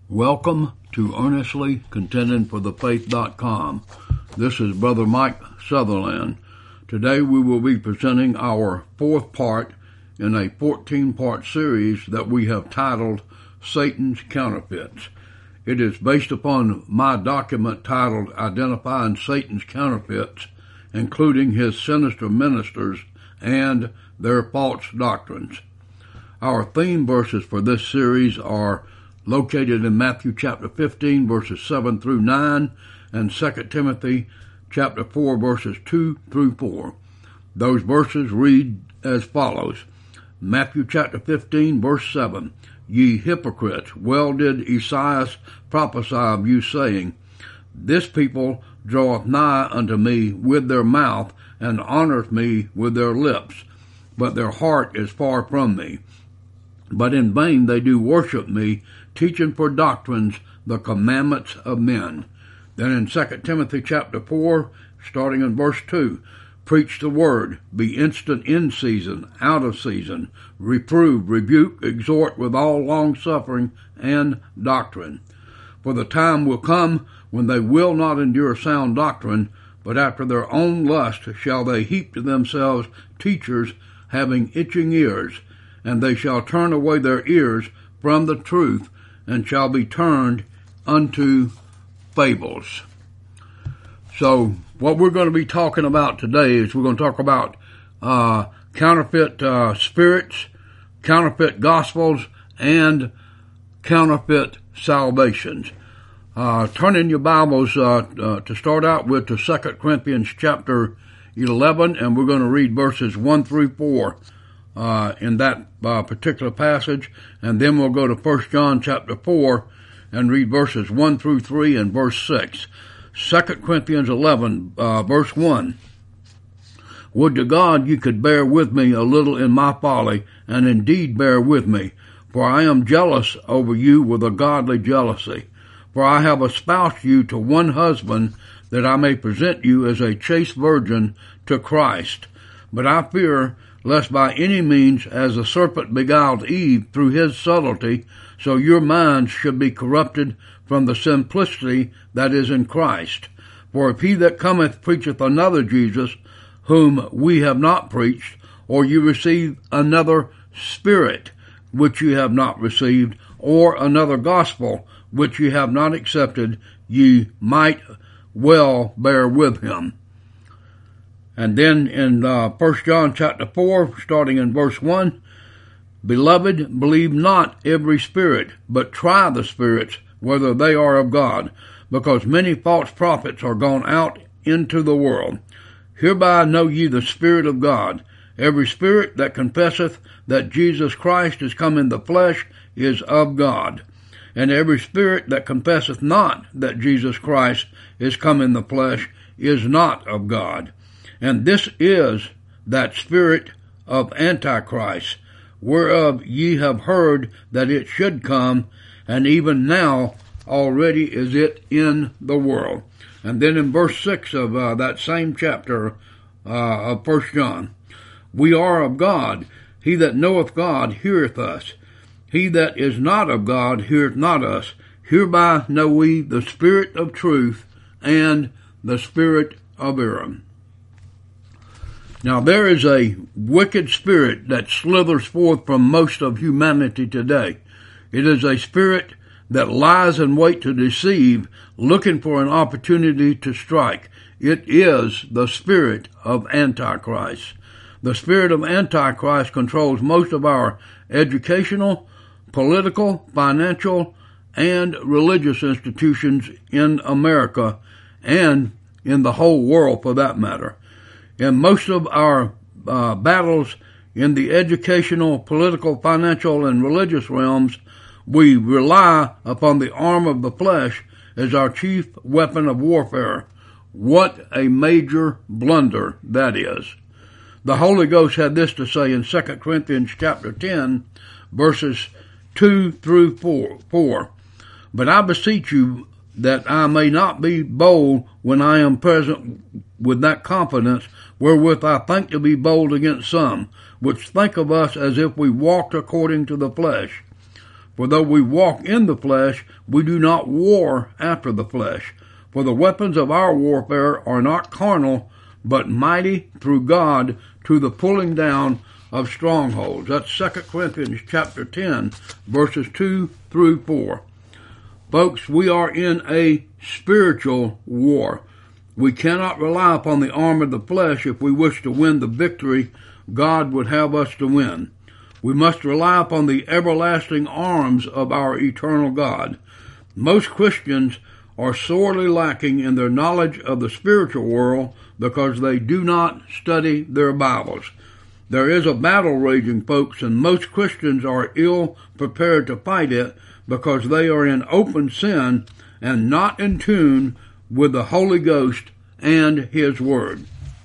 Welcome to Earnestly Contending for the Faith.com. This is Brother Mike Sutherland. Today we will be presenting our fourth part in a 14-part series that we have titled Satan's Counterfeits. It is based upon my document titled Identifying Satan's Counterfeits, including his sinister ministers and their false doctrines. Our theme verses for this series are located in Matthew chapter 15, verses 7 through 9, and 2 Timothy chapter 4, verses 2 through 4. Those verses read as follows. Matthew chapter 15, verse 7. Ye hypocrites, well did Esaias prophesy of you, saying, This people draweth nigh unto me with their mouth, and honoureth me with their lips, but their heart is far from me. But in vain they do worship me, teaching for doctrines the commandments of men. Then in 2 Timothy chapter 4, starting in verse 2, preach the word, be instant in season, out of season, reprove, rebuke, exhort with all longsuffering and doctrine. For the time will come when they will not endure sound doctrine, but after their own lust shall they heap to themselves teachers having itching ears, and they shall turn away their ears from the truth, and shall be turned unto fables. So what we're going to be talking about today is we're going to talk about counterfeit spirits, counterfeit gospels, and counterfeit salvations. Turn in your Bibles to start out with to 2 Corinthians chapter 11, and we're going to read verses 1 through 4 in that particular passage, and then we'll go to 1 John chapter 4 and read verses 1 through 3 and verse 6. 2 Corinthians 11, verse 1. Would to God you could bear with me a little in my folly, and indeed bear with me, for I am jealous over you with a godly jealousy. For I have espoused you to one husband, that I may present you as a chaste virgin to Christ. But I fear lest by any means, as the serpent beguiled Eve through his subtlety, so your minds should be corrupted from the simplicity that is in Christ. For if he that cometh preacheth another Jesus, whom we have not preached, or you receive another spirit, which you have not received, or another gospel, which ye have not accepted, ye might well bear with him. And then in 1 John chapter 4, starting in verse 1, Beloved, believe not every spirit, but try the spirits, whether they are of God, because many false prophets are gone out into the world. Hereby know ye the Spirit of God. Every spirit that confesseth that Jesus Christ is come in the flesh is of God. And every spirit that confesseth not that Jesus Christ is come in the flesh is not of God. And this is that spirit of Antichrist, whereof ye have heard that it should come, and even now already is it in the world. And then in verse 6 of that same chapter of 1 John, We are of God. He that knoweth God heareth us. He that is not of God heareth not us. Hereby know we the spirit of truth and the spirit of error. Now there is a wicked spirit that slithers forth from most of humanity today. It is a spirit that lies in wait to deceive, looking for an opportunity to strike. It is the spirit of Antichrist. The spirit of Antichrist controls most of our educational, political, financial, and religious institutions in America, and in the whole world for that matter. In most of our battles in the educational, political, financial, and religious realms, we rely upon the arm of the flesh as our chief weapon of warfare. What a major blunder that is. The Holy Ghost had this to say in 2 Corinthians chapter 10, verses 2 through 4. But I beseech you that I may not be bold when I am present with that confidence wherewith I think to be bold against some, which think of us as if we walked according to the flesh. For though we walk in the flesh, we do not war after the flesh. For the weapons of our warfare are not carnal, but mighty through God to the pulling down of strongholds. That's 2 Corinthians chapter 10, verses 2 through 4. Folks, we are in a spiritual war. We cannot rely upon the arm of the flesh if we wish to win the victory God would have us to win. We must rely upon the everlasting arms of our eternal God. Most Christians are sorely lacking in their knowledge of the spiritual world because they do not study their Bibles. There is a battle raging, folks, and most Christians are ill prepared to fight it because they are in open sin and not in tune with the Holy Ghost and His Word.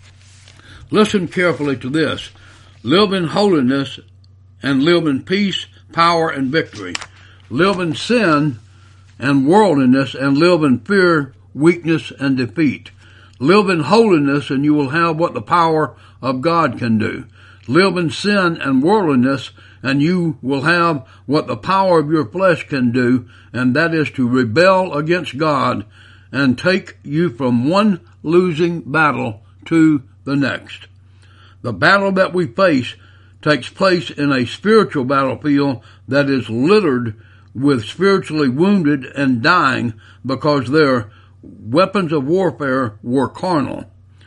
Listen carefully to this. Live in holiness and live in peace, power, and victory. Live in sin and worldliness and live in fear, weakness, and defeat. Live in holiness and you will have what the power of God can do. Live in sin and worldliness and you will have what the power of your flesh can do, and that is to rebel against God and take you from one losing battle to the next. The battle that we face takes place in a spiritual battlefield that is littered with spiritually wounded and dying because their weapons of warfare were carnal.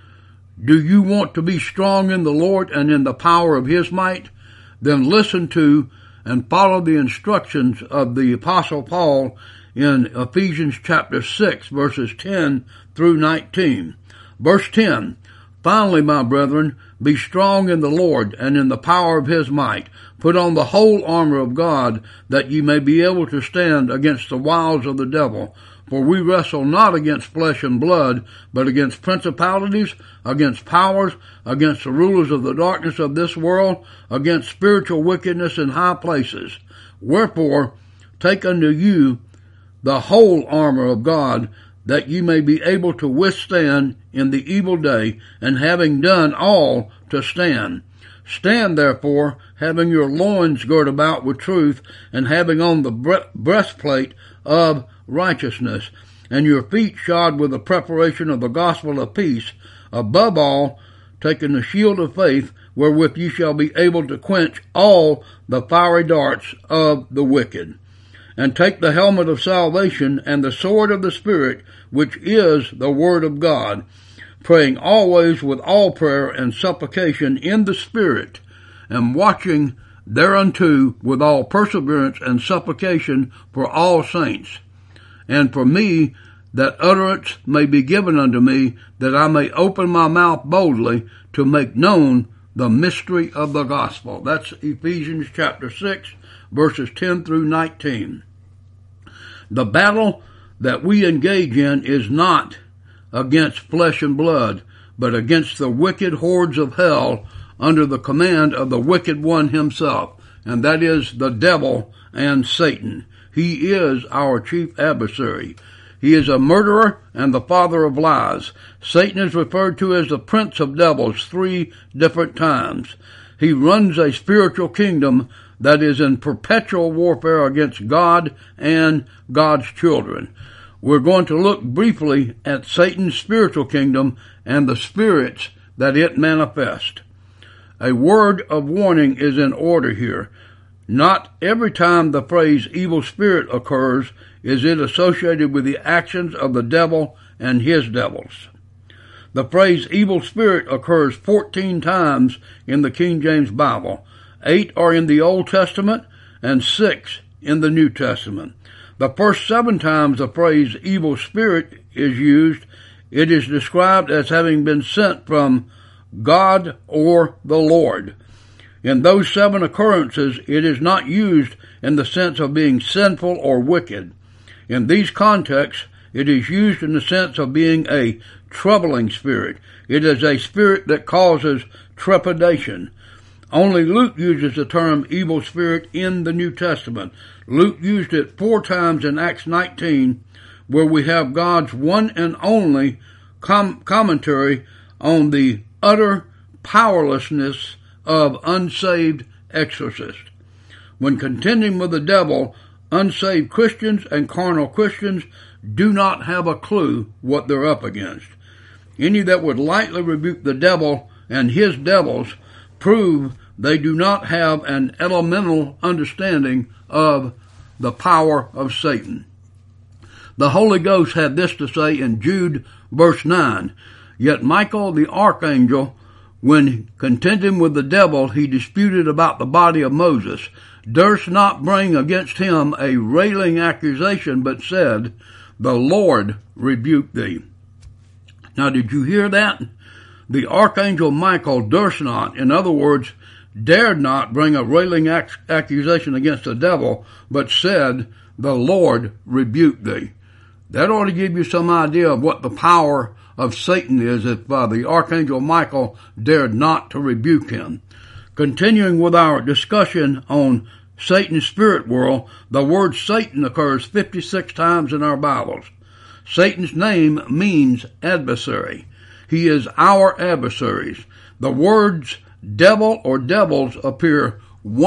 Do you want to be strong in the Lord and in the power of His might? Then listen to and follow the instructions of the Apostle Paul in Ephesians chapter 6, verses 10 through 19. Verse 10, Finally, my brethren, be strong in the Lord and in the power of His might. Put on the whole armor of God, that ye may be able to stand against the wiles of the devil. For we wrestle not against flesh and blood, but against principalities, against powers, against the rulers of the darkness of this world, against spiritual wickedness in high places. Wherefore, take unto you the whole armor of God, that ye may be able to withstand in the evil day, and having done all, to stand. Stand therefore, having your loins girt about with truth, and having on the breastplate of righteousness, and your feet shod with the preparation of the gospel of peace. Above all, taking the shield of faith, wherewith ye shall be able to quench all the fiery darts of the wicked. And take the helmet of salvation and the sword of the Spirit, which is the word of God, praying always with all prayer and supplication in the Spirit, and watching thereunto with all perseverance and supplication for all saints, and for me, that utterance may be given unto me, that I may open my mouth boldly to make known the mystery of the gospel. That's Ephesians chapter 6, verses 10 through 19. The battle that we engage in is not against flesh and blood, but against the wicked hordes of hell under the command of the wicked one himself, and that is the devil and Satan. He is our chief adversary. He is a murderer and the father of lies. Satan is referred to as the prince of devils 3 different times. He runs a spiritual kingdom that is in perpetual warfare against God and God's children. We're going to look briefly at Satan's spiritual kingdom and the spirits that it manifests. A word of warning is in order here. Not every time the phrase evil spirit occurs is it associated with the actions of the devil and his devils. The phrase evil spirit occurs 14 times in the King James Bible. 8 are in the Old Testament and 6 in the New Testament. The first 7 times the phrase evil spirit is used, it is described as having been sent from God or the Lord. In those 7 occurrences, it is not used in the sense of being sinful or wicked. In these contexts, it is used in the sense of being a troubling spirit. It is a spirit that causes trepidation. Only Luke uses the term evil spirit in the New Testament. Luke used it 4 times in Acts 19, where we have God's one and only commentary on the utter powerlessness of unsaved exorcists. When contending with the devil, unsaved Christians and carnal Christians do not have a clue what they're up against. Any that would lightly rebuke the devil and his devils prove they do not have an elemental understanding of the power of Satan. The Holy Ghost had this to say in Jude verse 9, "Yet Michael the archangel, when contending with the devil, he disputed about the body of Moses, durst not bring against him a railing accusation, but said, The Lord rebuke thee." Now, did you hear that? The archangel Michael durst not, in other words, dared not bring a railing accusation against the devil, but said, "The Lord rebuke thee." That ought to give you some idea of what the power of Satan is if the archangel Michael dared not to rebuke him. Continuing with our discussion on Satan's spirit world, the word Satan occurs 56 times in our Bibles. Satan's name means adversary. He is our adversaries. The words devil or devils appear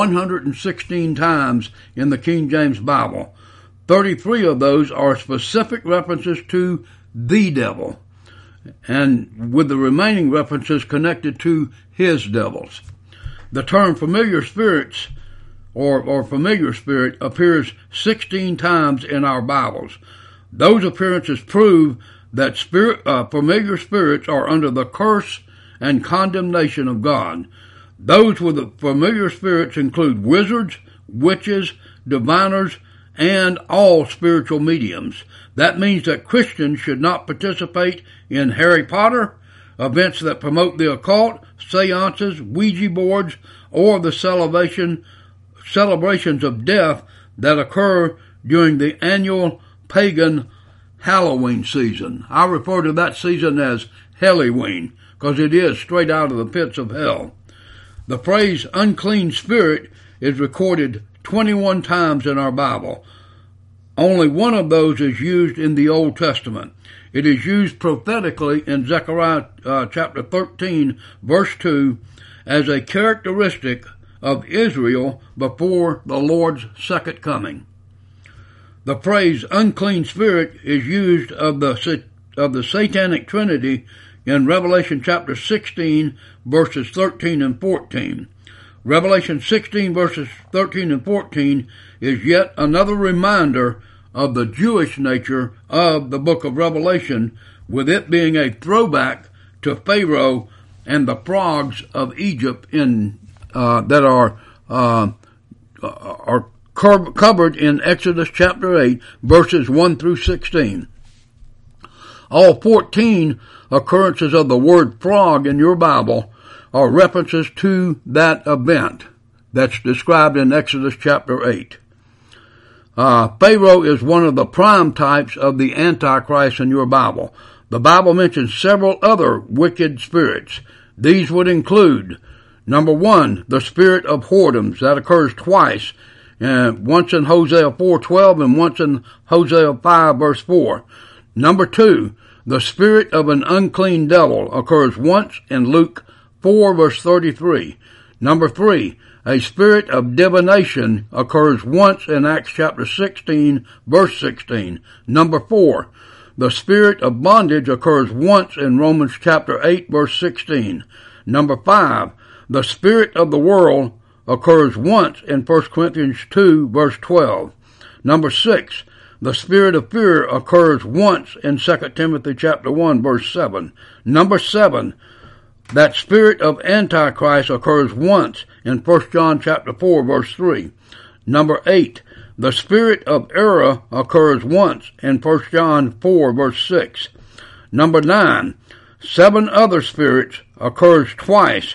116 times in the King James Bible. 33 of those are specific references to the devil, and with the remaining references connected to his devils. The term familiar spirits or familiar spirit appears 16 times in our Bibles. Those appearances prove that familiar spirits are under the curse and condemnation of God. Those with the familiar spirits include wizards, witches, diviners, and all spiritual mediums. That means that Christians should not participate in Harry Potter, events that promote the occult, seances, Ouija boards, or the celebrations of death that occur during the annual pagan Halloween season. I refer to that season as Halloween, because it is straight out of the pits of hell. The phrase unclean spirit is recorded 21 times in our Bible. Only one of those is used in the Old Testament. It is used prophetically in Zechariah chapter 13, verse 2, as a characteristic of Israel before the Lord's second coming. The phrase unclean spirit is used of the satanic trinity in Revelation chapter 16, verses 13 and 14. Revelation 16, verses 13 and 14 is yet another reminder of the Jewish nature of the book of Revelation, with it being a throwback to Pharaoh and the frogs of Egypt that are covered in Exodus chapter 8, verses 1 through 16. All 14 occurrences of the word frog in your Bible are references to that event that's described in Exodus chapter 8. Pharaoh is one of the prime types of the Antichrist in your Bible. The Bible mentions several other wicked spirits. These would include, number 1, the spirit of whoredoms. That occurs twice, once in Hosea 4:12 and once in Hosea 5 verse 4. Number 2, the spirit of an unclean devil occurs once in Luke 4 verse 33. Number 3, a spirit of divination occurs once in Acts chapter 16 verse 16. Number 4, the spirit of bondage occurs once in Romans chapter 8 verse 16. Number 5, the spirit of the world occurs once in 1 Corinthians 2 verse 12. Number 6, the spirit of fear occurs once in 2 Timothy chapter 1 verse 7. Number 7, that spirit of Antichrist occurs once in 1 John chapter 4 verse 3. Number 8, the spirit of error occurs once in 1 John 4 verse 6. Number 9, 7 other spirits occurs twice,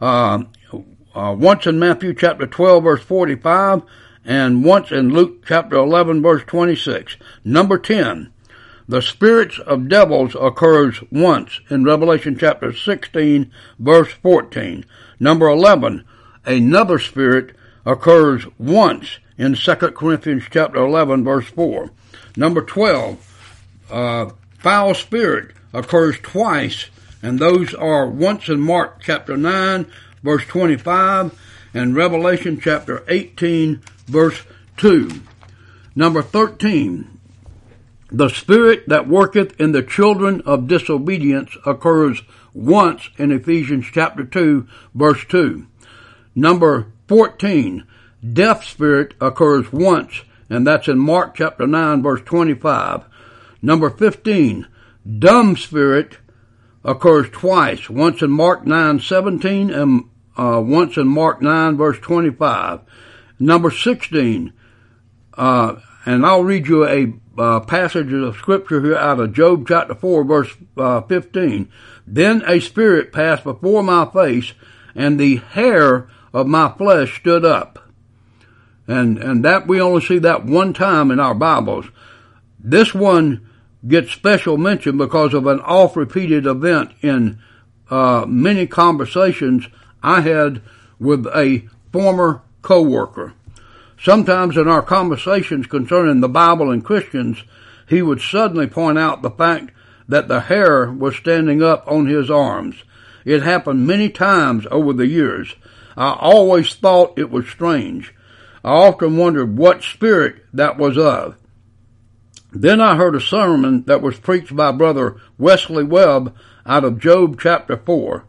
once in Matthew chapter 12 verse 45 and once in Luke chapter 11 verse 26. Number 10, the spirits of devils occurs once in Revelation chapter 16 verse 14. Number 11, another spirit occurs once in 2 Corinthians chapter 11 verse 4. Number 12, foul spirit occurs twice, and those are once in Mark chapter 9 verse 25 and Revelation chapter 18 verse 2. Number 13, the spirit that worketh in the children of disobedience occurs once in Ephesians chapter 2, verse 2. Number 14, deaf spirit occurs once, and that's in Mark chapter 9, verse 25. Number 15, dumb spirit occurs twice, once in Mark 9:17 and once in Mark 9, verse 25. Number 16, and I'll read you a passage of scripture here out of Job chapter 4, verse 15. Then a spirit passed before my face, and the hair of my flesh stood up. And that we only see that one time in our Bibles. This one gets special mention because of an oft-repeated event in many conversations I had with a former co-worker. Sometimes in our conversations concerning the Bible and Christians, he would suddenly point out the fact that the hair was standing up on his arms. It happened many times over the years. I always thought it was strange. I often wondered what spirit that was of. Then I heard a sermon that was preached by Brother Wesley Webb out of Job chapter 4.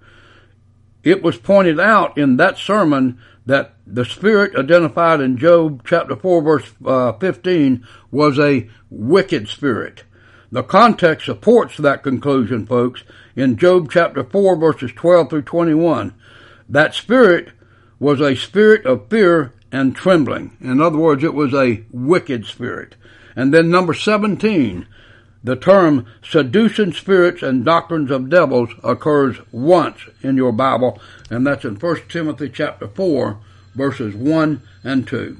It was pointed out in that sermon that the spirit identified in Job chapter 4 verse 15 was a wicked spirit. The context supports that conclusion, folks, in Job chapter 4 verses 12 through 21. That spirit was a spirit of fear and trembling. In other words, it was a wicked spirit. And then number 17, the term seducing spirits and doctrines of devils occurs once in your Bible, and that's in 1 Timothy chapter 4, verses 1 and 2.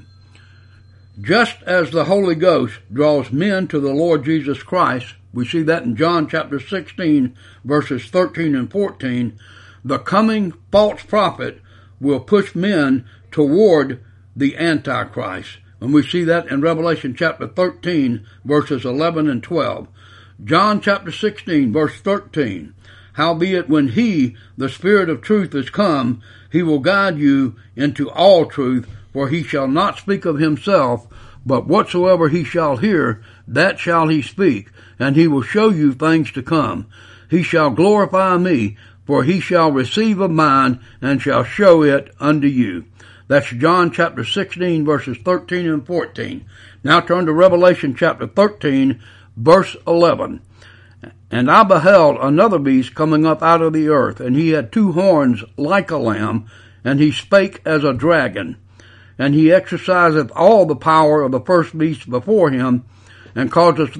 Just as the Holy Ghost draws men to the Lord Jesus Christ, we see that in John chapter 16, verses 13 and 14, the coming false prophet will push men toward the Antichrist. And we see that in Revelation chapter 13, verses 11 and 12. John chapter 16, verse 13. Howbeit when he, the Spirit of truth, is come, he will guide you into all truth, for he shall not speak of himself, but whatsoever he shall hear, that shall he speak, and he will show you things to come. He shall glorify me, for he shall receive of mine, and shall show it unto you. That's John chapter 16, verses 13 and 14. Now turn to Revelation chapter 13, verse 11. And I beheld another beast coming up out of the earth, and he had two horns like a lamb, and he spake as a dragon. And he exerciseth all the power of the first beast before him, and causeth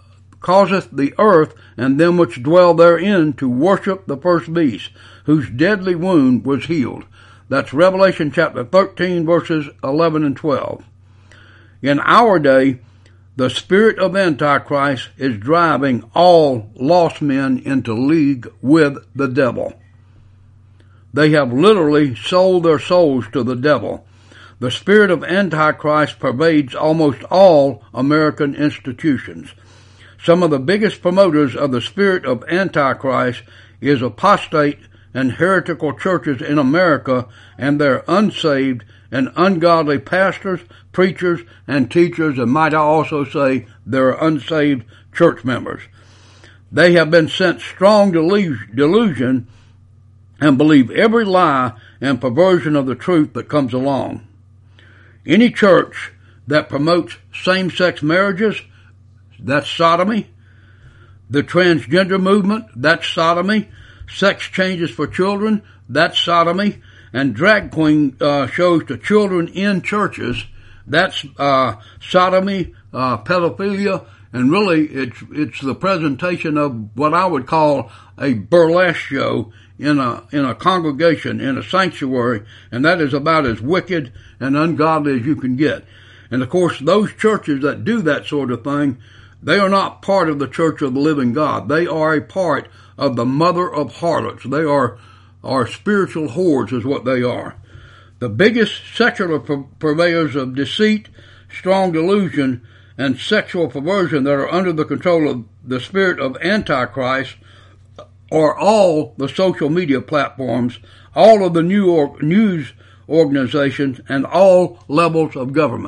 the earth and them which dwell therein to worship the first beast, whose deadly wound was healed. That's Revelation chapter 13, verses 11 and 12. In our day, the spirit of Antichrist is driving all lost men into league with the devil. They have literally sold their souls to the devil. The spirit of Antichrist pervades almost all American institutions. Some of the biggest promoters of the spirit of Antichrist is apostate and heretical churches in America and their unsaved and ungodly pastors, preachers, and teachers, and might I also say their unsaved church members. They have been sent strong delusion and believe every lie and perversion of the truth that comes along. Any church that promotes same-sex marriages, that's sodomy. The transgender movement, that's sodomy. Sex changes for children, that's sodomy. And drag queen shows to children in churches, that's sodomy, pedophilia, and really it's the presentation of what I would call a burlesque show in a congregation, in a sanctuary, and that is about as wicked and ungodly as you can get. And of course, those churches that do that sort of thing, they are not part of the Church of the Living God. They are a part of the mother of harlots. They are spiritual whores is what they are. The biggest secular purveyors of deceit, strong delusion, and sexual perversion that are under the control of the spirit of Antichrist are all the social media platforms, all of the news organizations, and all levels of government.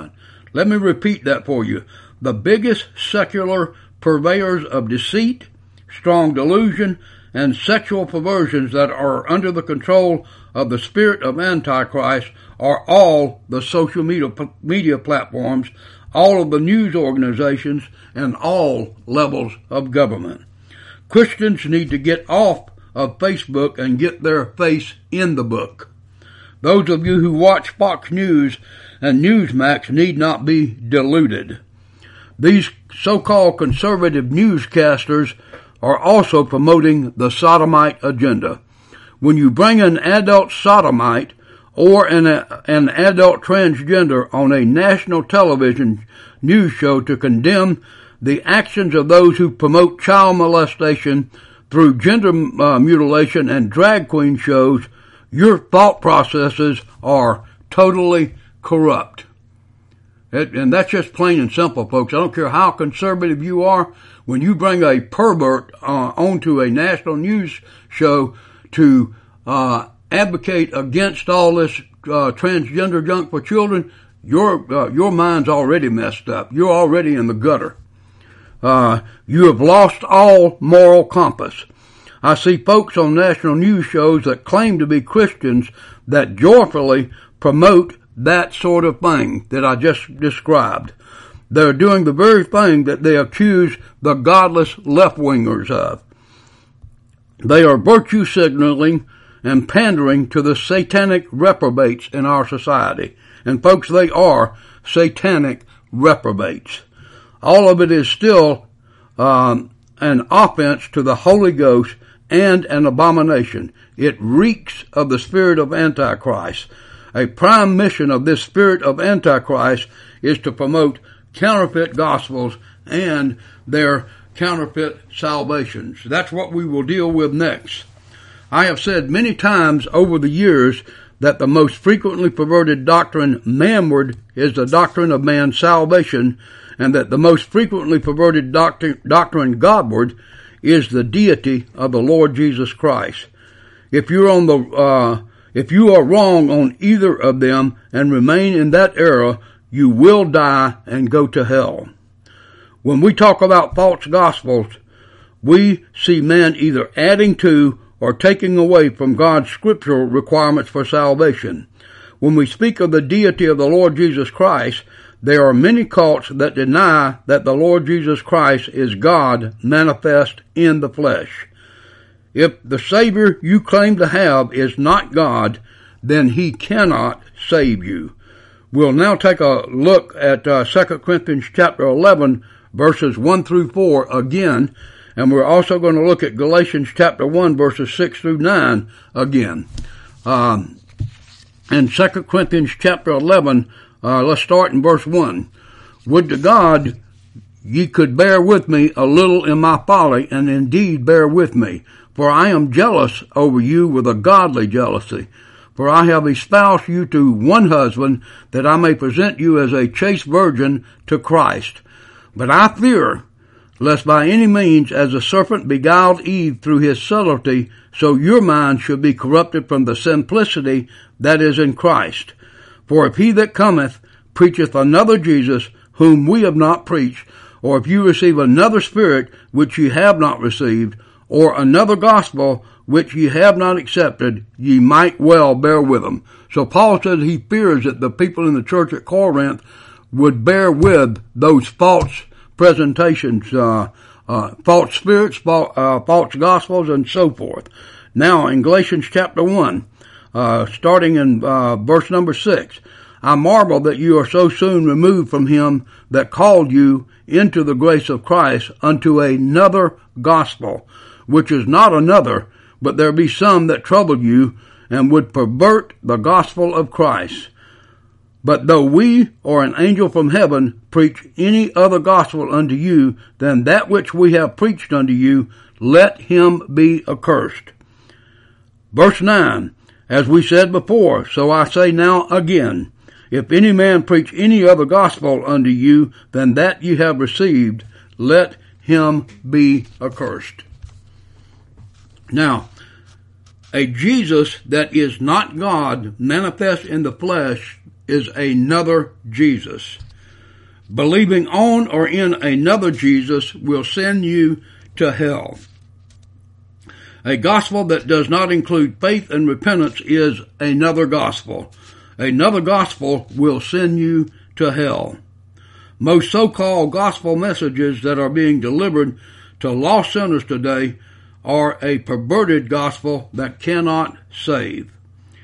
Let me repeat that for you. The biggest secular purveyors of deceit, strong delusion, and sexual perversions that are under the control of the spirit of Antichrist are all the social media platforms, all of the news organizations, and all levels of government. Christians need to get off of Facebook and get their face in the book. Those of you who watch Fox News and Newsmax need not be deluded. These so-called conservative newscasters are also promoting the sodomite agenda. When you bring an adult sodomite or an adult transgender on a national television news show to condemn the actions of those who promote child molestation through gender mutilation and drag queen shows, your thought processes are totally corrupt. And that's just plain and simple, folks. I don't care how conservative you are. When you bring a pervert onto a national news show to advocate against all this transgender junk for children, your mind's already messed up. You're already in the gutter. You have lost all moral compass. I see folks on national news shows that claim to be Christians that joyfully promote that sort of thing that I just described. They're doing the very thing that they accuse the godless left-wingers of. They are virtue signaling and pandering to the satanic reprobates in our society. And folks, they are satanic reprobates. All of it is still an offense to the Holy Ghost and an abomination. It reeks of the spirit of Antichrist. A prime mission of this spirit of Antichrist is to promote counterfeit gospels and their counterfeit salvations. That's what we will deal with next. I have said many times over the years that the most frequently perverted doctrine manward is the doctrine of man's salvation, and that the most frequently perverted doctrine Godward is the deity of the Lord Jesus Christ. If you are wrong on either of them and remain in that error, you will die and go to hell. When we talk about false gospels, we see men either adding to or taking away from God's scriptural requirements for salvation. When we speak of the deity of the Lord Jesus Christ, there are many cults that deny that the Lord Jesus Christ is God manifest in the flesh. If the Savior you claim to have is not God, then He cannot save you. We'll now take a look at 2 Corinthians chapter 11, verses 1 through 4 again, and we're also going to look at Galatians chapter 1, verses 6 through 9 again. In 2 Corinthians chapter 11, let's start in verse 1. Would to God ye could bear with me a little in my folly, and indeed bear with me. For I am jealous over you with a godly jealousy. For I have espoused you to one husband, that I may present you as a chaste virgin to Christ. But I fear, lest by any means, as the serpent beguiled Eve through his subtlety, so your mind should be corrupted from the simplicity that is in Christ. For if he that cometh preacheth another Jesus, whom we have not preached, or if you receive another spirit which ye have not received, or another gospel which ye have not accepted, ye might well bear with them. So Paul said he fears that the people in the church at Corinth would bear with those false presentations, false spirits, false gospels, and so forth. Now, in Galatians chapter 1, starting in verse number 6, I marvel that you are so soon removed from him that called you into the grace of Christ unto another gospel, which is not another, but there be some that trouble you, and would pervert the gospel of Christ. But though we or an angel from heaven preach any other gospel unto you than that which we have preached unto you, let him be accursed. Verse 9, as we said before, so I say now again, if any man preach any other gospel unto you than that ye have received, let him be accursed. Now, a Jesus that is not God manifest in the flesh is another Jesus. Believing on or in another Jesus will send you to hell. A gospel that does not include faith and repentance is another gospel. Another gospel will send you to hell. Most so-called gospel messages that are being delivered to lost sinners today are a perverted gospel that cannot save.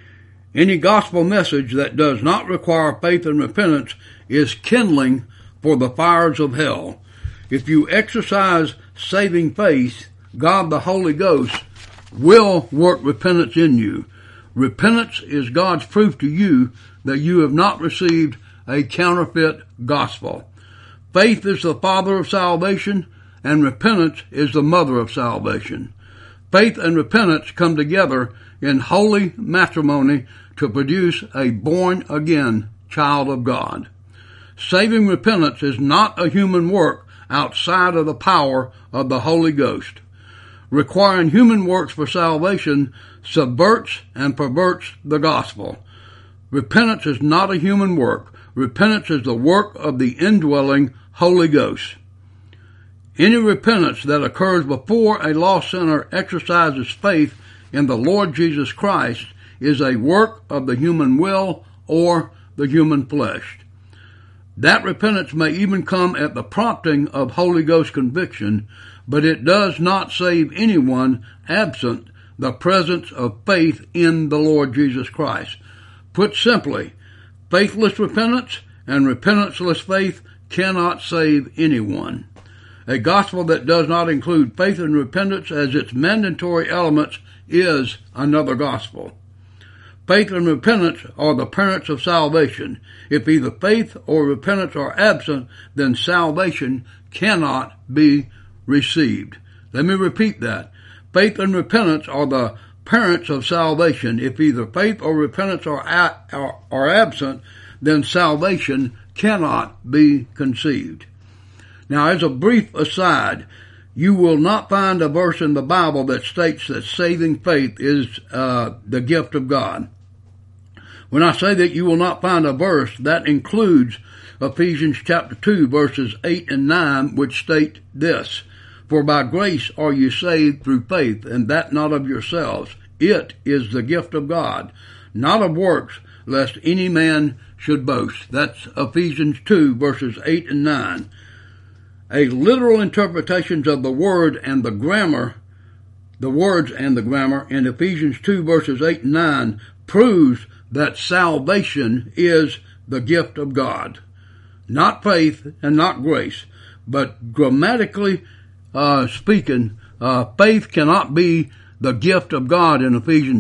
Any gospel message that does not require faith and repentance is kindling for the fires of hell. If you exercise saving faith, God the Holy Ghost will work repentance in you. Repentance is God's proof to you that you have not received a counterfeit gospel. Faith is the father of salvation, and repentance is the mother of salvation. Faith and repentance come together in holy matrimony to produce a born-again child of God. Saving repentance is not a human work outside of the power of the Holy Ghost. Requiring human works for salvation subverts and perverts the gospel. Repentance is not a human work. Repentance is the work of the indwelling Holy Ghost. Any repentance that occurs before a lost sinner exercises faith in the Lord Jesus Christ is a work of the human will or the human flesh. That repentance may even come at the prompting of Holy Ghost conviction, but it does not save anyone absent the presence of faith in the Lord Jesus Christ. Put simply, faithless repentance and repentanceless faith cannot save anyone. A gospel that does not include faith and repentance as its mandatory elements is another gospel. Faith and repentance are the parents of salvation. If either faith or repentance are absent, then salvation cannot be received. Let me repeat that. Faith and repentance are the parents of salvation. If either faith or repentance are absent, then salvation cannot be conceived. Now, as a brief aside, you will not find a verse in the Bible that states that saving faith is the gift of God. When I say that you will not find a verse, that includes Ephesians chapter 2, verses 8 and 9, which state this: For by grace are you saved through faith, and that not of yourselves. It is the gift of God, not of works, lest any man should boast. That's Ephesians 2, verses 8 and 9. A literal interpretation of the word and the grammar, the words and the grammar in Ephesians 2, verses 8 and 9 proves that salvation is the gift of God. Not faith and not grace, but grammatically speaking, faith cannot be the gift of God in Ephesians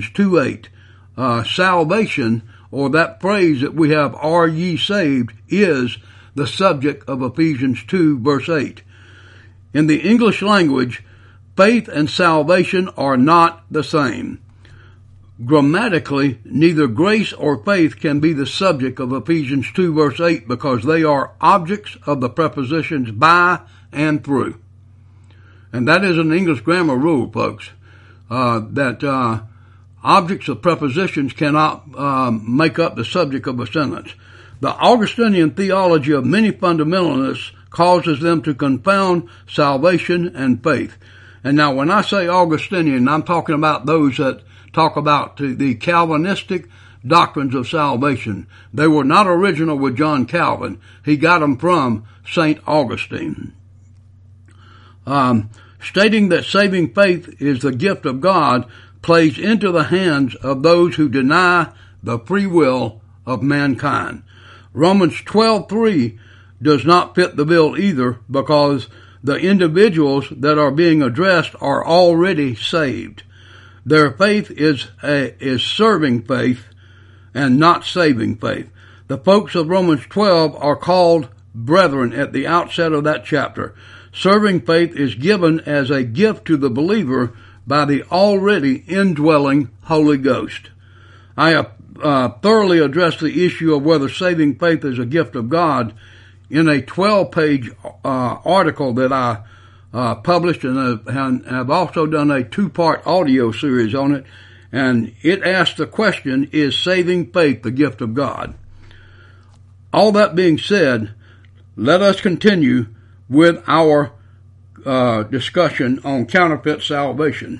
2:8. Salvation, or that phrase that we have, are ye saved, is the subject of Ephesians 2, verse 8. In the English language, faith and salvation are not the same. Grammatically, neither grace or faith can be the subject of Ephesians 2, verse 8, because they are objects of the prepositions by and through. And that is an English grammar rule, folks, that objects of prepositions cannot make up the subject of a sentence. The Augustinian theology of many fundamentalists causes them to confound salvation and faith. And now when I say Augustinian, I'm talking about those that talk about the Calvinistic doctrines of salvation. They were not original with John Calvin. He got them from St. Augustine. Stating that saving faith is the gift of God plays into the hands of those who deny the free will of mankind. Romans 12:3 does not fit the bill either, because the individuals that are being addressed are already saved. Their faith is serving faith and not saving faith. The folks of Romans 12 are called brethren at the outset of that chapter. Serving faith is given as a gift to the believer by the already indwelling Holy Ghost. I have thoroughly addressed the issue of whether saving faith is a gift of God in a 12-page article that I published, and have also done a 2-part audio series on it, and it asks the question, is saving faith the gift of God? All that being said, let us continue with our discussion on counterfeit salvation.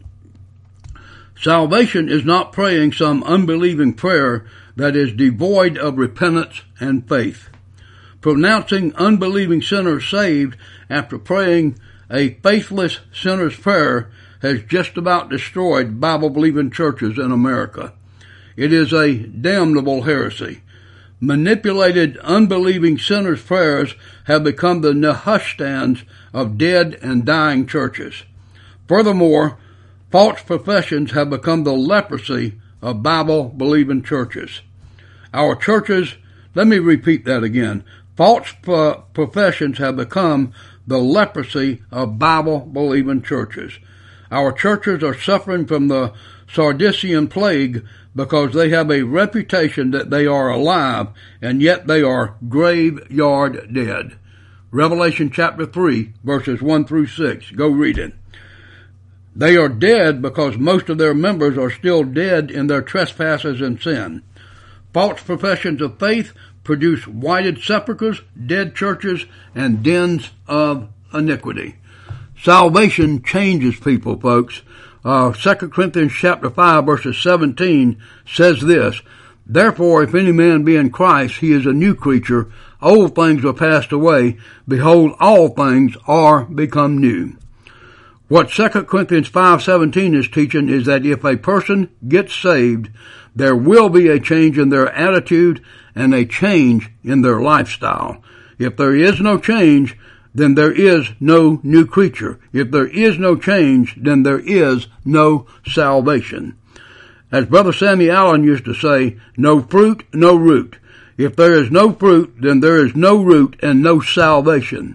Salvation is not praying some unbelieving prayer that is devoid of repentance and faith. Pronouncing unbelieving sinners saved after praying a faithless sinner's prayer has just about destroyed Bible-believing churches in America. It is a damnable heresy. Manipulated, unbelieving sinners' prayers have become the nehushtands of dead and dying churches. Furthermore, false professions have become the leprosy of Bible-believing churches. Our churches, let me repeat that again, false professions have become the leprosy of Bible-believing churches. Our churches are suffering from the Sardisian plague because they have a reputation that they are alive, and yet they are graveyard dead. Revelation chapter 3, verses 1 through 6. Go read it. They are dead because most of their members are still dead in their trespasses and sin. False professions of faith produce whited sepulchres, dead churches, and dens of iniquity. Salvation changes people, folks. 2 Corinthians chapter 5, verses 17 says this, Therefore, if any man be in Christ, he is a new creature. Old things are passed away. Behold, all things are become new. What 2 Corinthians 5:17 is teaching is that if a person gets saved, there will be a change in their attitude and a change in their lifestyle. If there is no change, then there is no new creature. If there is no change, then there is no salvation. As Brother Sammy Allen used to say, no fruit, no root. If there is no fruit, then there is no root and no salvation.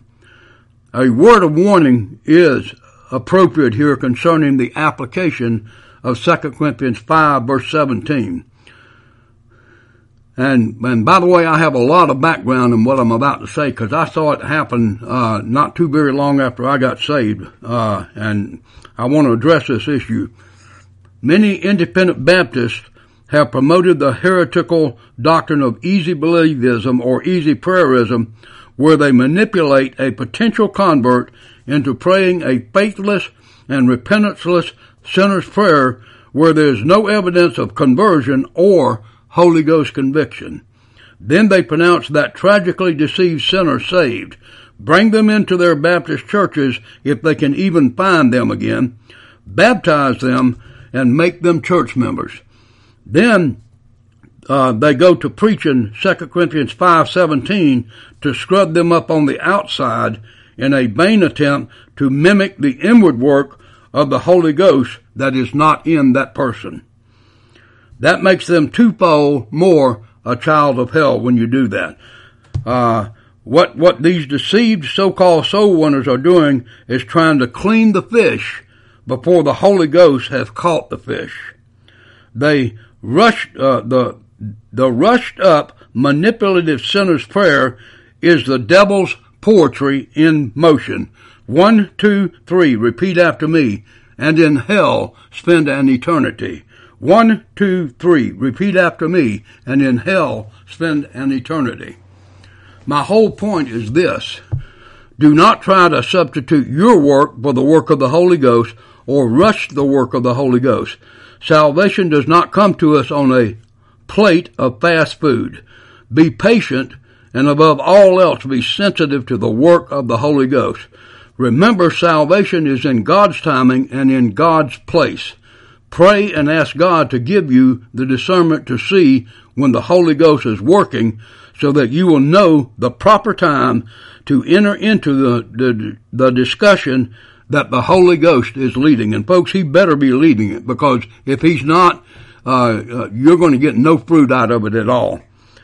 A word of warning is appropriate here concerning the application of 2 Corinthians 5, verse 17. And by the way, I have a lot of background in what I'm about to say because I saw it happen not too very long after I got saved, and I want to address this issue. Many independent Baptists have promoted the heretical doctrine of easy believism or easy prayerism, where they manipulate a potential convert into praying a faithless and repentanceless sinner's prayer where there is no evidence of conversion or Holy Ghost conviction. Then they pronounce that tragically deceived sinner saved, bring them into their Baptist churches if they can even find them again, baptize them, and make them church members. Then they go to preaching 2 Corinthians 5:17 to scrub them up on the outside in a vain attempt to mimic the inward work of the Holy Ghost that is not in that person. That makes them twofold more a child of hell when you do that. What these deceived so-called soul winners are doing is trying to clean the fish before the Holy Ghost has caught the fish. They rushed the rushed up manipulative sinner's prayer is the devil's poetry in motion. 1, 2, 3, repeat after me, and in hell spend an eternity. 1, 2, 3, repeat after me, and in hell spend an eternity. My whole point is this. Do not try to substitute your work for the work of the Holy Ghost or rush the work of the Holy Ghost. Salvation does not come to us on a plate of fast food. Be patient, and above all else, be sensitive to the work of the Holy Ghost. Remember, salvation is in God's timing and in God's place. Pray and ask God to give you the discernment to see when the Holy Ghost is working so that you will know the proper time to enter into the discussion that the Holy Ghost is leading. And folks, He better be leading it, because if He's not, you're going to get no fruit out of it at all.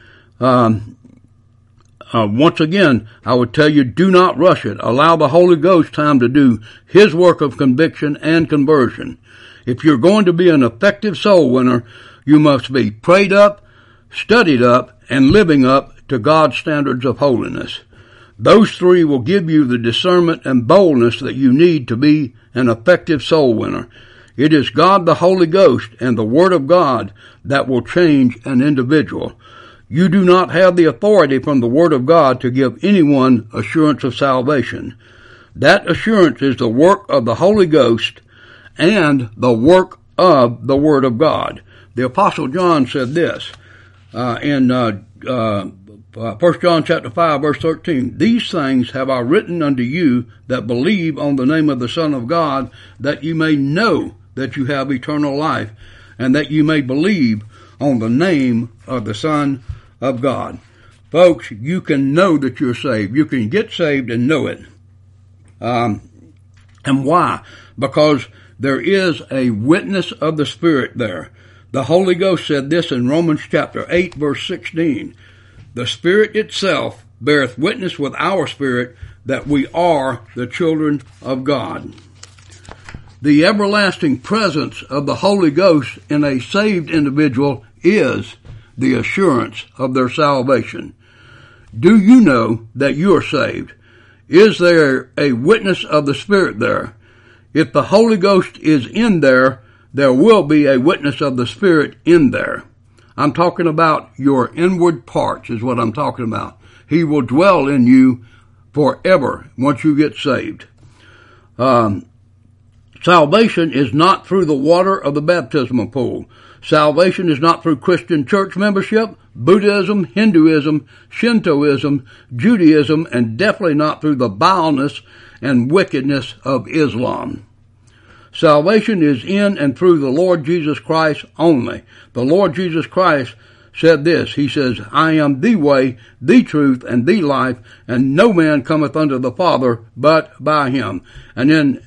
Once again, I would tell you, do not rush it. Allow the Holy Ghost time to do His work of conviction and conversion. If you're going to be an effective soul winner, you must be prayed up, studied up, and living up to God's standards of holiness. Those three will give you the discernment and boldness that you need to be an effective soul winner. It is God the Holy Ghost and the Word of God that will change an individual. You do not have the authority from the Word of God to give anyone assurance of salvation. That assurance is the work of the Holy Ghost and the work of the Word of God. The Apostle John said this in 1 John chapter 5, verse 13. These things have I written unto you that believe on the name of the Son of God, that you may know that you have eternal life, and that you may believe on the name of the Son of God. Folks, you can know that you're saved. You can get saved and know it. And why? Because there is a witness of the Spirit there. The Holy Ghost said this in Romans chapter 8, verse 16. The Spirit itself beareth witness with our spirit that we are the children of God. The everlasting presence of the Holy Ghost in a saved individual is the assurance of their salvation. Do you know that you are saved? Is there a witness of the Spirit there? If the Holy Ghost is in there, there will be a witness of the Spirit in there. I'm talking about your inward parts is what I'm talking about. He will dwell in you forever once you get saved. Salvation is not through the water of the baptismal pool. Salvation is not through Christian church membership, Buddhism, Hinduism, Shintoism, Judaism, and definitely not through the vileness and wickedness of Islam. Salvation is in and through the Lord Jesus Christ only. The Lord Jesus Christ said this. He says, I am the way, the truth, and the life, and no man cometh unto the Father but by him. And then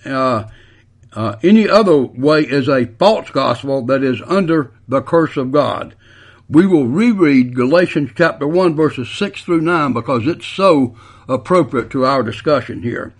any other way is a false gospel that is under the curse of God. We will reread Galatians chapter 1 verses 6 through 9 because it's so appropriate to our discussion here.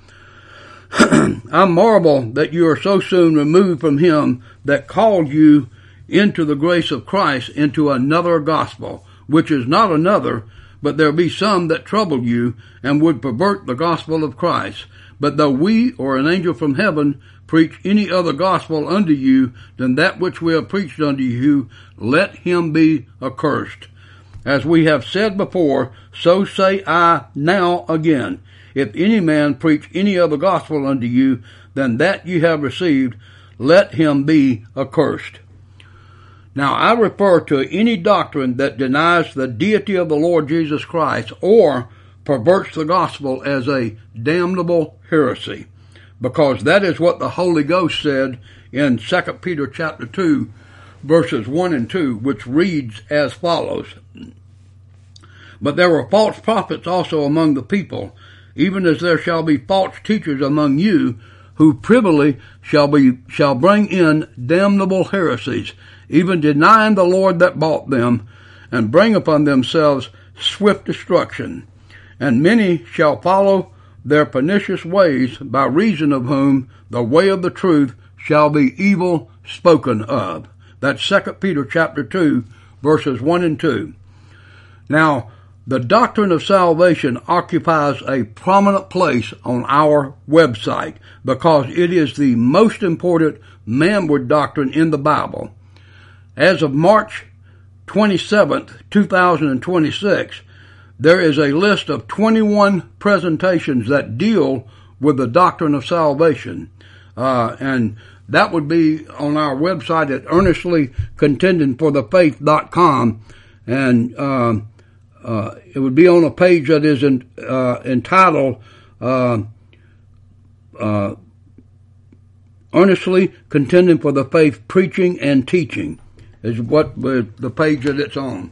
I marvel that you are so soon removed from him that called you into the grace of Christ into another gospel, which is not another, but there be some that trouble you and would pervert the gospel of Christ. But though we or an angel from heaven preach any other gospel unto you than that which we have preached unto you, let him be accursed. As we have said before, so say I now again. If any man preach any other gospel unto you than that you have received, let him be accursed. Now I refer to any doctrine that denies the deity of the Lord Jesus Christ or perverts the gospel as a damnable heresy, because that is what the Holy Ghost said in 2 Peter chapter 2, verses 1 and 2, which reads as follows. But there were false prophets also among the people, even as there shall be false teachers among you, who privily shall bring in damnable heresies, even denying the Lord that bought them, and bring upon themselves swift destruction. And many shall follow their pernicious ways, by reason of whom the way of the truth shall be evil spoken of. That's 2 Peter chapter 2, verses 1 and 2. Now, the doctrine of salvation occupies a prominent place on our website because it is the most important manward doctrine in the Bible. As of March 27th, 2026, there is a list of 21 presentations that deal with the doctrine of salvation. And that would be on our website at earnestlycontendingforthefaith.com. And it would be on a page that is entitled Earnestly Contending for the Faith, Preaching and Teaching is what the page that it's on.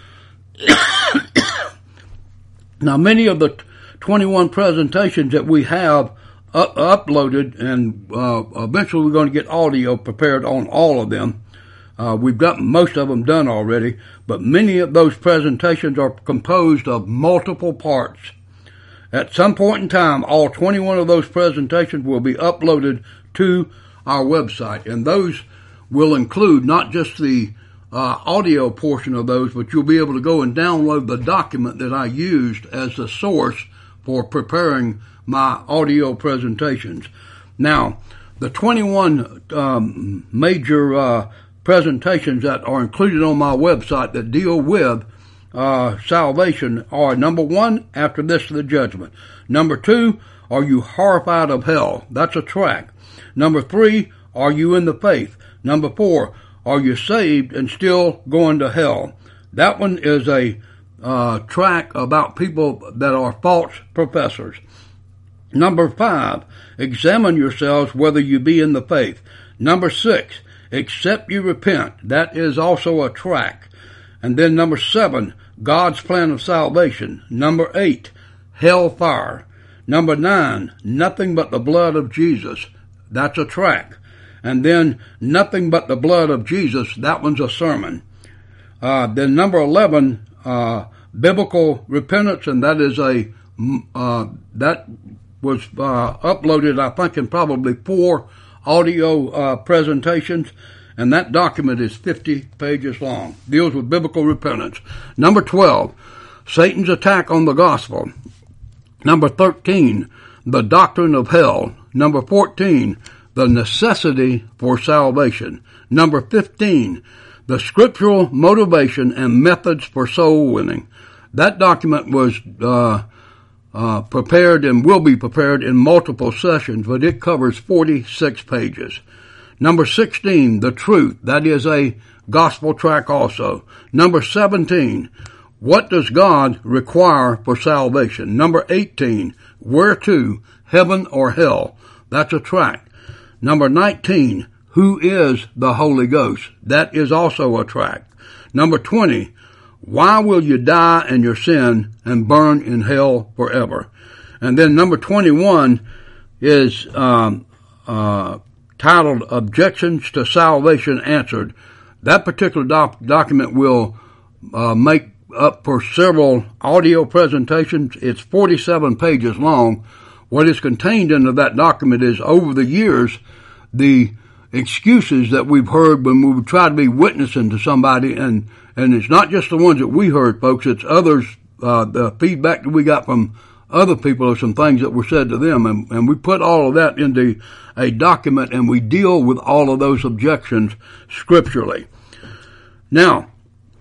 Now, many of the 21 presentations that we have uploaded, and eventually we're going to get audio prepared on all of them. We've got most of them done already, but many of those presentations are composed of multiple parts. At some point in time, all 21 of those presentations will be uploaded to our website, and those will include not just the audio portion of those, but you'll be able to go and download the document that I used as the source for preparing my audio presentations. Now, the 21 major presentations that are included on my website that deal with salvation are, number one, after this the judgment. Number two, are you horrified of hell? That's a track. Number three, are you in the faith? Number four, are you saved and still going to hell? That one is a track about people that are false professors. Number five, examine yourselves whether you be in the faith. Number six, except you repent. That is also a track. And then number seven, God's plan of salvation. Number eight, hellfire. Number nine, nothing but the blood of Jesus. That's a track. And then nothing but the blood of Jesus. That one's a sermon. Then number 11, biblical repentance, and that is that was uploaded, I think, in probably 4 audio presentations, and that document is 50 pages long. Deals with biblical repentance. Number 12, Satan's attack on the gospel. Number 13, the doctrine of hell. Number 14, the necessity for salvation. Number 15, the scriptural motivation and methods for soul winning. That document was prepared and will be prepared in multiple sessions, but it covers 46 pages. Number 16, the truth. That is a gospel track also. Number 17, what does God require for salvation? Number 18, where to, heaven or hell? That's a track. Number 19, who is the Holy Ghost? That is also a track. Number 20, why will you die in your sin and burn in hell forever? And then number 21 is titled Objections to Salvation Answered. That particular document will make up for several audio presentations. It's 47 pages long. What is contained into that document is, over the years, the excuses that we've heard when we would try to be witnessing to somebody, and it's not just the ones that we heard, folks, it's others, the feedback that we got from other people of some things that were said to them, and we put all of that into a document, and we deal with all of those objections scripturally. Now,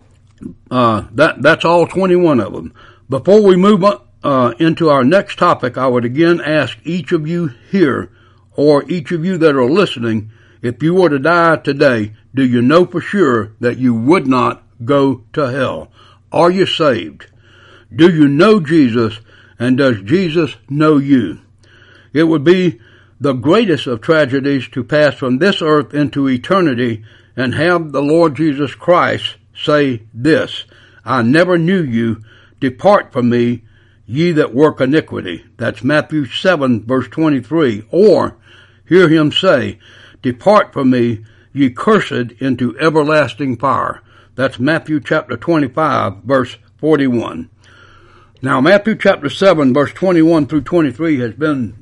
that's all 21 of them. Before we move on, into our next topic, I would again ask each of you here, or each of you that are listening, if you were to die today, do you know for sure that you would not go to hell? Are you saved? Do you know Jesus, and does Jesus know you? It would be the greatest of tragedies to pass from this earth into eternity and have the Lord Jesus Christ say this: I never knew you. Depart from me, ye that work iniquity. That's Matthew 7, verse 23. Or hear him say, depart from me, ye cursed, into everlasting fire. That's Matthew chapter 25, verse 41. Now, Matthew chapter 7, verse 21 through 23 has been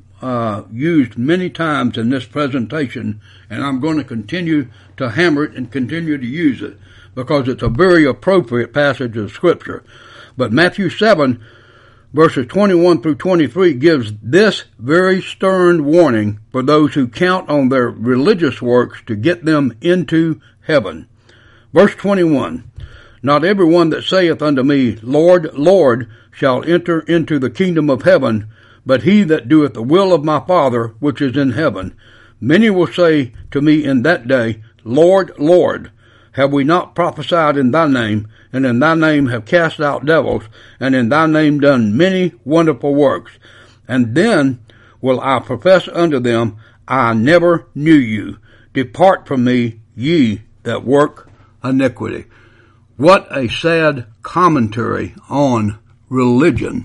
used many times in this presentation, and I'm going to continue to hammer it and continue to use it because it's a very appropriate passage of Scripture. But Matthew 7, verses 21 through 23 gives this very stern warning for those who count on their religious works to get them into heaven. Verse 21, not every one that saith unto me, Lord, Lord, shall enter into the kingdom of heaven, but he that doeth the will of my Father which is in heaven. Many will say to me in that day, Lord, Lord, have we not prophesied in thy name, and in thy name have cast out devils, and in thy name done many wonderful works? And then will I profess unto them, I never knew you. Depart from me, ye that work iniquity. What a sad commentary on religion.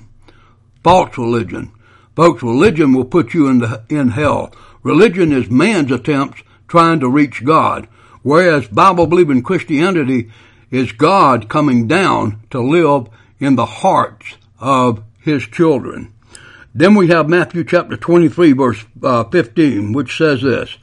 False religion. Folks, religion will put you in hell. Religion is man's attempts trying to reach God, whereas Bible-believing Christianity is God coming down to live in the hearts of his children. Then we have Matthew chapter 23, verse 15, which says this: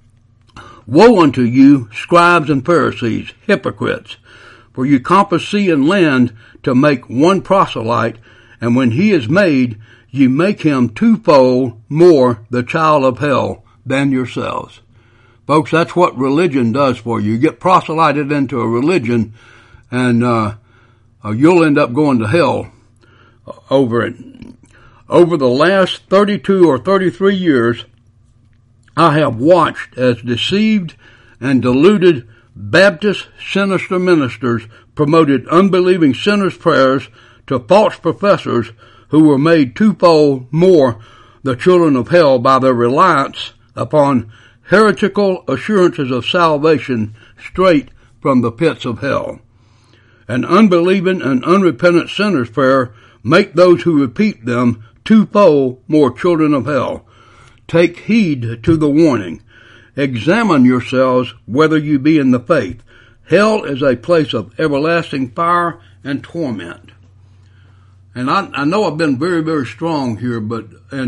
Woe unto you, scribes and Pharisees, hypocrites! For you compass sea and land to make one proselyte, and when he is made, ye make him twofold more the child of hell than yourselves. Folks, that's what religion does for you. You get proselyted into a religion, and you'll end up going to hell over it. Over the last 32 or 33 years, I have watched as deceived and deluded Baptist sinister ministers promoted unbelieving sinners' prayers to false professors who were made twofold more the children of hell by their reliance upon heretical assurances of salvation straight from the pits of hell. An unbelieving and unrepentant sinner's prayer make those who repeat them twofold more children of hell. Take heed to the warning. Examine yourselves whether you be in the faith. Hell is a place of everlasting fire and torment. And I know I've been very, very strong here, but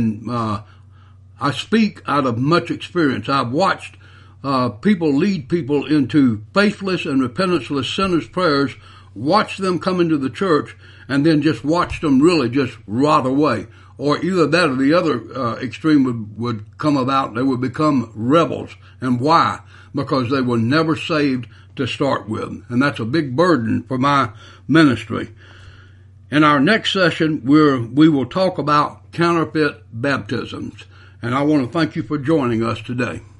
I speak out of much experience. I've watched people lead people into faithless and repentanceless sinners' prayers, watch them come into the church, and then just watch them really just rot away. Or either that or the other extreme would come about. They would become rebels. And why? Because they were never saved to start with. And that's a big burden for my ministry. In our next session, we will talk about counterfeit baptisms. And I want to thank you for joining us today.